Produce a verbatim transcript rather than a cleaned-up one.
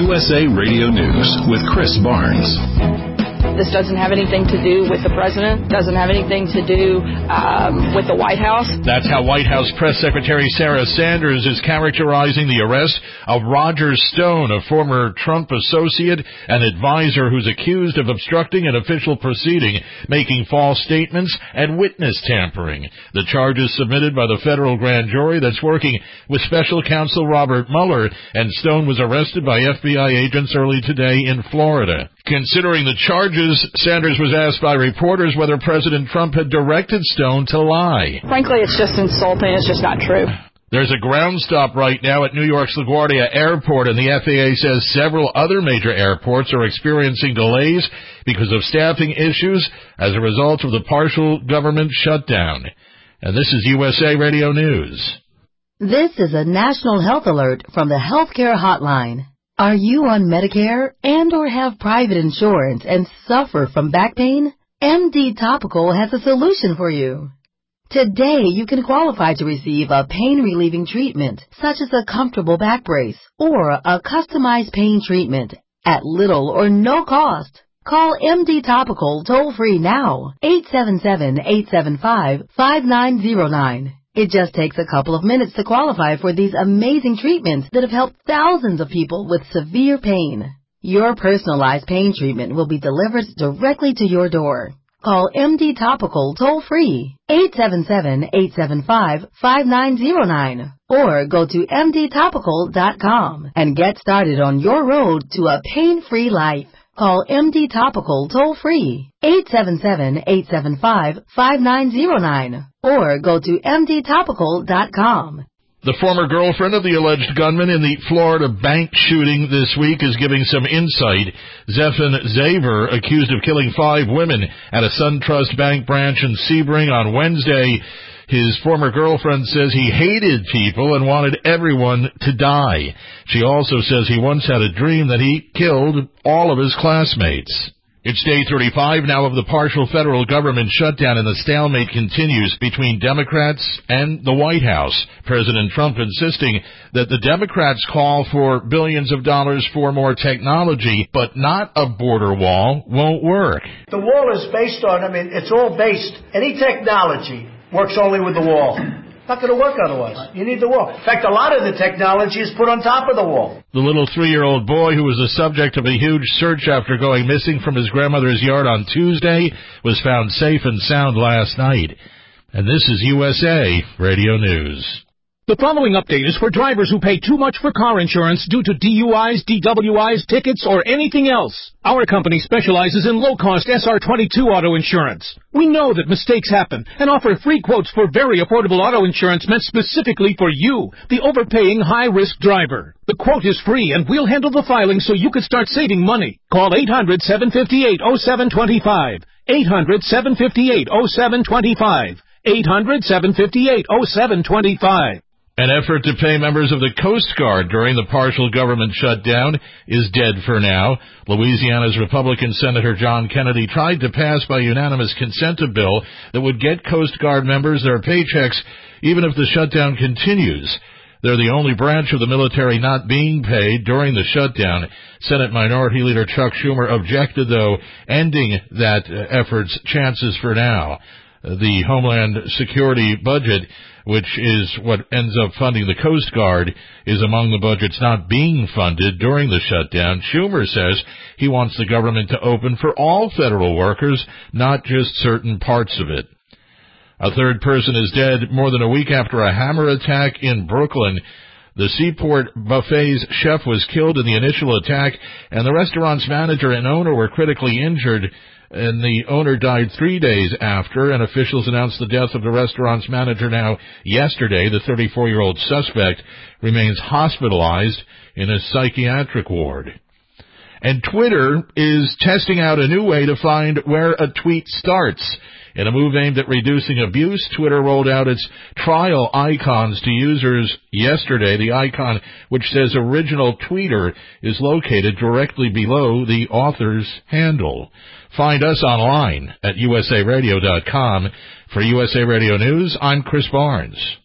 U S A Radio News with Chris Barnes. This doesn't have anything to do with the president, doesn't have anything to do um, with the White House. That's how White House Press Secretary Sarah Sanders is characterizing the arrest of Roger Stone, a former Trump associate and advisor who's accused of obstructing an official proceeding, making false statements, and witness tampering. The charges submitted by the federal grand jury that's working with special counsel Robert Mueller, and Stone was arrested by F B I agents early today in Florida. Considering the charges, Sanders was asked by reporters whether President Trump had directed Stone to lie. Frankly, it's just insulting. It's just not true. There's a ground stop right now at New York's LaGuardia Airport, and the F A A says several other major airports are experiencing delays because of staffing issues as a result of the partial government shutdown. And this is U S A Radio News. This is a national health alert from the Healthcare Hotline. Are you on Medicare and or have private insurance and suffer from back pain? M D Topical has a solution for you. Today, you can qualify to receive a pain-relieving treatment, such as a comfortable back brace or a customized pain treatment at little or no cost. Call M D Topical toll-free now, eight seven seven, eight seven five, five nine zero nine. It just takes a couple of minutes to qualify for these amazing treatments that have helped thousands of people with severe pain. Your personalized pain treatment will be delivered directly to your door. Call M D Topical toll-free, eight seven seven, eight seven five, five nine zero nine, or go to M D topical dot com and get started on your road to a pain-free life. Call M D Topical toll-free, eight seven seven, eight seven five, five nine zero nine, or go to M D topical dot com. The former girlfriend of the alleged gunman in the Florida bank shooting this week is giving some insight. Zephan Zaver, accused of killing five women at a SunTrust Bank branch in Sebring on Wednesday. His former girlfriend says he hated people and wanted everyone to die. She also says he once had a dream that he killed all of his classmates. It's day thirty-five now of the partial federal government shutdown, and the stalemate continues between Democrats and the White House. President Trump insisting that the Democrats call for billions of dollars for more technology, but not a border wall, won't work. The wall is based on, I mean, it's all based, any technology works only with the wall. Not going to work otherwise. You need the wall. In fact, a lot of the technology is put on top of the wall. The little three-year-old boy who was the subject of a huge search after going missing from his grandmother's yard on Tuesday was found safe and sound last night. And this is U S A Radio News. The following update is for drivers who pay too much for car insurance due to D U Is, D W Is, tickets, or anything else. Our company specializes in low-cost S R twenty-two auto insurance. We know that mistakes happen and offer free quotes for very affordable auto insurance meant specifically for you, the overpaying high-risk driver. The quote is free, and we'll handle the filing so you can start saving money. Call eight hundred, seven five eight, oh seven two five. eight hundred, seven five eight, oh seven two five. eight hundred, seven five eight, oh seven two five. An effort to pay members of the Coast Guard during the partial government shutdown is dead for now. Louisiana's Republican Senator John Kennedy tried to pass by unanimous consent a bill that would get Coast Guard members their paychecks even if the shutdown continues. They're the only branch of the military not being paid during the shutdown. Senate Minority Leader Chuck Schumer objected, though, ending that effort's chances for now. The Homeland Security budget, which is what ends up funding the Coast Guard, is among the budgets not being funded during the shutdown. Schumer says he wants the government to open for all federal workers, not just certain parts of it. A third person is dead more than a week after a hammer attack in Brooklyn. The Seaport Buffet's chef was killed in the initial attack, and the restaurant's manager and owner were critically injured. And the owner died three days after, and officials announced the death of the restaurant's manager now yesterday. The thirty-four-year-old suspect remains hospitalized in a psychiatric ward. And Twitter is testing out a new way to find where a tweet starts. In a move aimed at reducing abuse, Twitter rolled out its trial icons to users yesterday. The icon, which says original tweeter, is located directly below the author's handle. Find us online at U S A radio dot com. For U S A Radio News, I'm Chris Barnes.